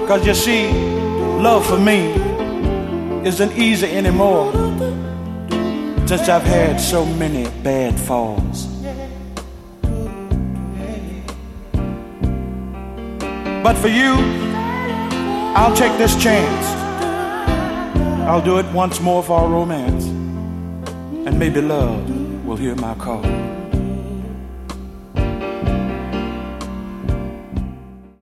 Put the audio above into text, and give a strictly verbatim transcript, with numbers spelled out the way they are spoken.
Cause you see, love for me isn't easy anymore since I've had so many bad falls. But for you, I'll take this chance. I'll do it once more for our romance, and maybe love will hear my call.